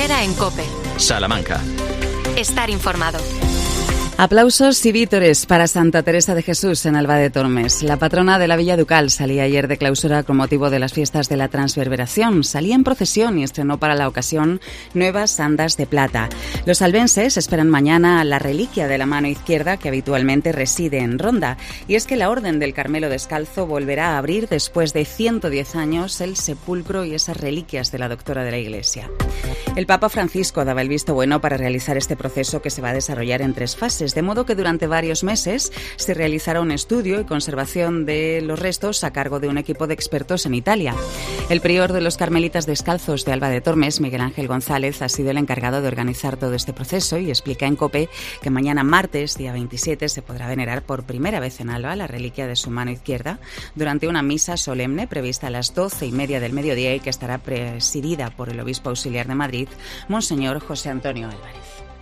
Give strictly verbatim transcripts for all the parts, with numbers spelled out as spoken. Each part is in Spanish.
Herrera en COPE. Salamanca. Estar informado. Aplausos y vítores para Santa Teresa de Jesús en Alba de Tormes. La patrona de la Villa Ducal salía ayer de clausura con motivo de las fiestas de la Transverberación. Salía en procesión y estrenó para la ocasión nuevas andas de plata. Los albenses esperan mañana la reliquia de la mano izquierda que habitualmente reside en Ronda. Y es que la Orden del Carmelo Descalzo volverá a abrir después de ciento diez años el sepulcro y esas reliquias de la doctora de la Iglesia. El Papa Francisco daba el visto bueno para realizar este proceso que se va a desarrollar en tres fases. De modo que durante varios meses se realizará un estudio y conservación de los restos a cargo de un equipo de expertos en Italia. El prior de los Carmelitas Descalzos de Alba de Tormes, Miguel Ángel González, ha sido el encargado de organizar todo este proceso y explica en COPE que mañana martes, día veintisiete, se podrá venerar por primera vez en Alba la reliquia de su mano izquierda durante una misa solemne prevista a las doce y media del mediodía y que estará presidida por el obispo auxiliar de Madrid, Monseñor José Antonio Álvarez.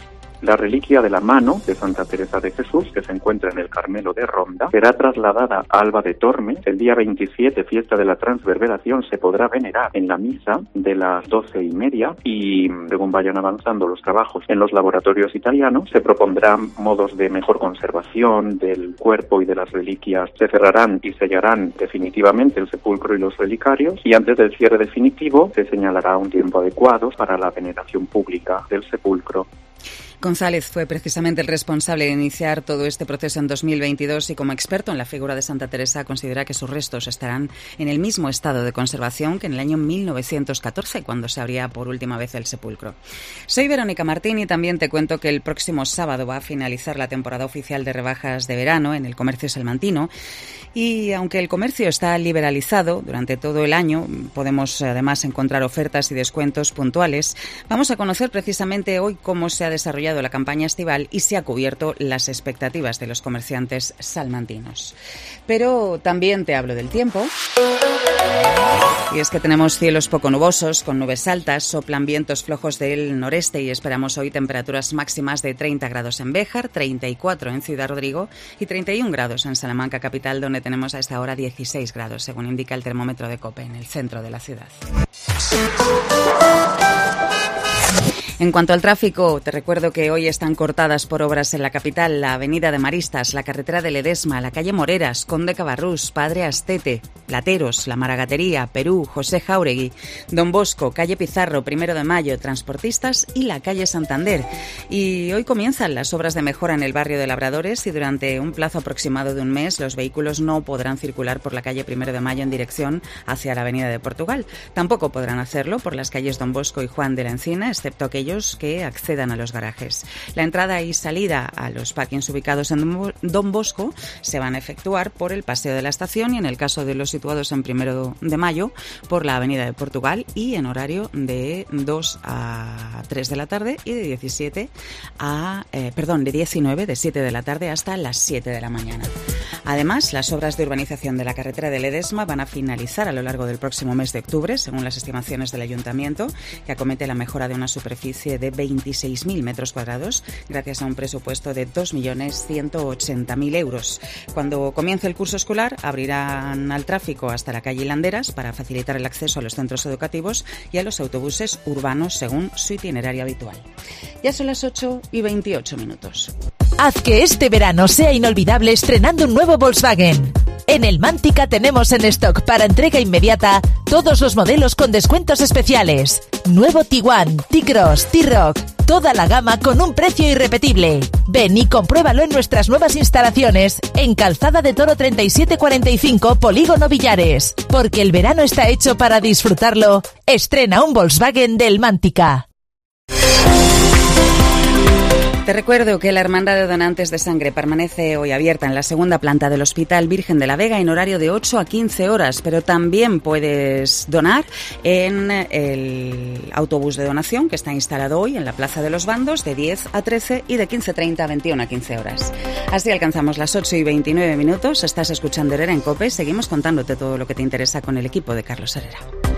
La reliquia de la mano de Santa Teresa de Jesús, que se encuentra en el Carmelo de Ronda, será trasladada a Alba de Tormes. El día veintisiete, fiesta de la Transverberación, se podrá venerar en la misa de las doce y media y, según vayan avanzando los trabajos en los laboratorios italianos, se propondrán modos de mejor conservación del cuerpo y de las reliquias. Se cerrarán y sellarán definitivamente el sepulcro y los relicarios y antes del cierre definitivo se señalará un tiempo adecuado para la veneración pública del sepulcro. González fue precisamente el responsable de iniciar todo este proceso en dos mil veintidós y como experto en la figura de Santa Teresa considera que sus restos estarán en el mismo estado de conservación que en el año mil novecientos catorce, cuando se abría por última vez el sepulcro. Soy Verónica Martín y también te cuento que el próximo sábado va a finalizar la temporada oficial de rebajas de verano en el comercio salmantino y aunque el comercio está liberalizado durante todo el año, podemos además encontrar ofertas y descuentos puntuales. Vamos a conocer precisamente hoy cómo se ha desarrollado la campaña estival y se ha cubierto las expectativas de los comerciantes salmantinos. Pero también te hablo del tiempo. Y es que tenemos cielos poco nubosos, con nubes altas, soplan vientos flojos del noreste y esperamos hoy temperaturas máximas de treinta grados en Béjar, treinta y cuatro en Ciudad Rodrigo y treinta y un grados en Salamanca capital, donde tenemos a esta hora dieciséis grados, según indica el termómetro de COPE, en el centro de la ciudad. En cuanto al tráfico, te recuerdo que hoy están cortadas por obras en la capital la avenida de Maristas, la carretera de Ledesma, la calle Moreras, Conde Cabarrús, Padre Astete, Plateros, La Maragatería, Perú, José Jáuregui, Don Bosco, calle Pizarro, Primero de Mayo, Transportistas y la calle Santander. Y hoy comienzan las obras de mejora en el barrio de Labradores y durante un plazo aproximado de un mes los vehículos no podrán circular por la calle Primero de Mayo en dirección hacia la avenida de Portugal. Tampoco podrán hacerlo por las calles Don Bosco y Juan de la Encina, excepto aquellos que accedan a los garajes. La entrada y salida a los parkings ubicados en Don Bosco se van a efectuar por el Paseo de la Estación y en el caso de los situados en Primero de Mayo por la Avenida de Portugal y en horario de dos a tres de la tarde y de diecisiete a eh, perdón, de diecinueve de siete de la tarde hasta las siete de la mañana. Además, las obras de urbanización de la carretera de Ledesma van a finalizar a lo largo del próximo mes de octubre, según las estimaciones del Ayuntamiento, que acomete la mejora de una superficie de veintiséis mil metros cuadrados, gracias a un presupuesto de dos millones ciento ochenta mil euros. Cuando comience el curso escolar, abrirán al tráfico hasta la calle Landeras para facilitar el acceso a los centros educativos y a los autobuses urbanos según su itinerario habitual. Ya son las ocho y veintiocho minutos. Haz que este verano sea inolvidable estrenando un nuevo Volkswagen. En el Mántica tenemos en stock para entrega inmediata todos los modelos con descuentos especiales. Nuevo Tiguan, T-Cross, T-Roc, toda la gama con un precio irrepetible. Ven y compruébalo en nuestras nuevas instalaciones en Calzada de Toro treinta y siete cuarenta y cinco, Polígono Villares. Porque el verano está hecho para disfrutarlo. Estrena un Volkswagen del Mántica. Te recuerdo que la Hermandad de Donantes de Sangre permanece hoy abierta en la segunda planta del Hospital Virgen de la Vega en horario de ocho a quince horas, pero también puedes donar en el autobús de donación que está instalado hoy en la Plaza de los Bandos de diez a trece y de quince treinta a veintiuno a quince horas. Así alcanzamos las ocho y veintinueve minutos. Estás escuchando Herrera en COPE. Seguimos contándote todo lo que te interesa con el equipo de Carlos Herrera.